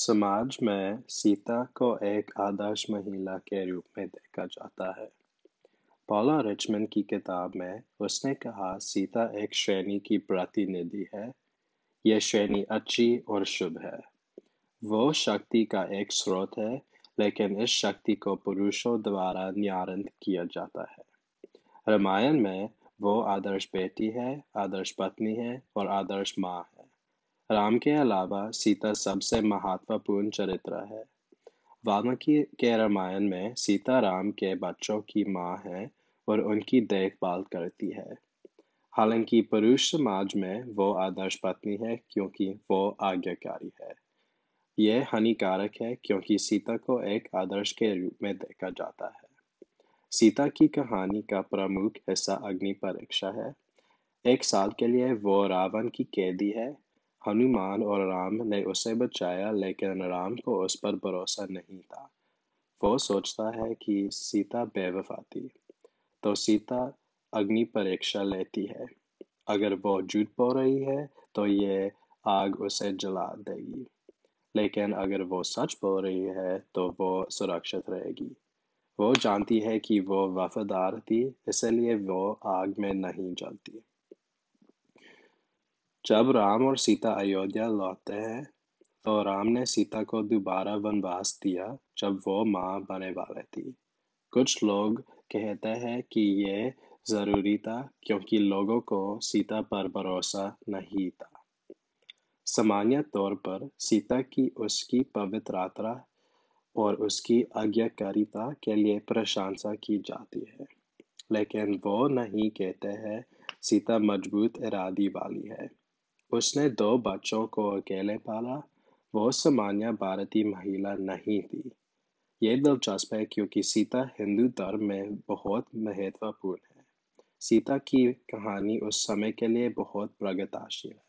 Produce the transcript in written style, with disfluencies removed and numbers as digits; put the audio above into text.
समाज में सीता को एक आदर्श महिला के रूप में देखा जाता है। पॉला रिचमन की किताब में उसने कहा सीता एक श्रेणी की प्रतिनिधि है। यह श्रेणी अच्छी और शुभ है। वो शक्ति का एक स्रोत है, लेकिन इस शक्ति को पुरुषों द्वारा नियंत्रित किया जाता है। रामायण में वो आदर्श बेटी है, आदर्श पत्नी है और आदर्श माँ है। राम के अलावा सीता सबसे महत्वपूर्ण चरित्र है। वाल्मीकि के रामायण में सीता राम के बच्चों की माँ है और उनकी देखभाल करती है। हालांकि पुरुष समाज में वो आदर्श पत्नी है क्योंकि वो आज्ञाकारी है। यह हानिकारक है क्योंकि सीता को एक आदर्श के रूप में देखा जाता है। सीता की कहानी का प्रमुख हिस्सा अग्नि परीक्षा है। एक साल के लिए वो रावण की कैदी है। हनुमान और राम ने उसे बचाया, लेकिन राम को उस पर भरोसा नहीं था। वो सोचता है कि सीता बेवफा थी, तो सीता अग्नि परीक्षा लेती है। अगर वो झूठ बोल रही है, तो ये आग उसे जला देगी। लेकिन अगर वो सच बोल रही है, तो वो सुरक्षित रहेगी। वो जानती है कि वो वफादार थी, इसलिए वो आग में नहीं जलती। जब राम और सीता अयोध्या लौटते हैं, तो राम ने सीता को दोबारा वनवास दिया जब वो माँ बने वाले थी। कुछ लोग कहते हैं कि ये जरूरी था क्योंकि लोगों को सीता पर भरोसा नहीं था। सामान्य तौर पर सीता की उसकी पवित्रता और उसकी आज्ञाकारिता के लिए प्रशंसा की जाती है, लेकिन वो नहीं कहते हैं सीता मजबूत इरादे वाली है। उसने दो बच्चों को अकेले पाला। वो सामान्य भारतीय महिला नहीं थी। ये दिलचस्प है क्योंकि सीता हिंदू धर्म में बहुत महत्वपूर्ण है। सीता की कहानी उस समय के लिए बहुत प्रगतिशील है।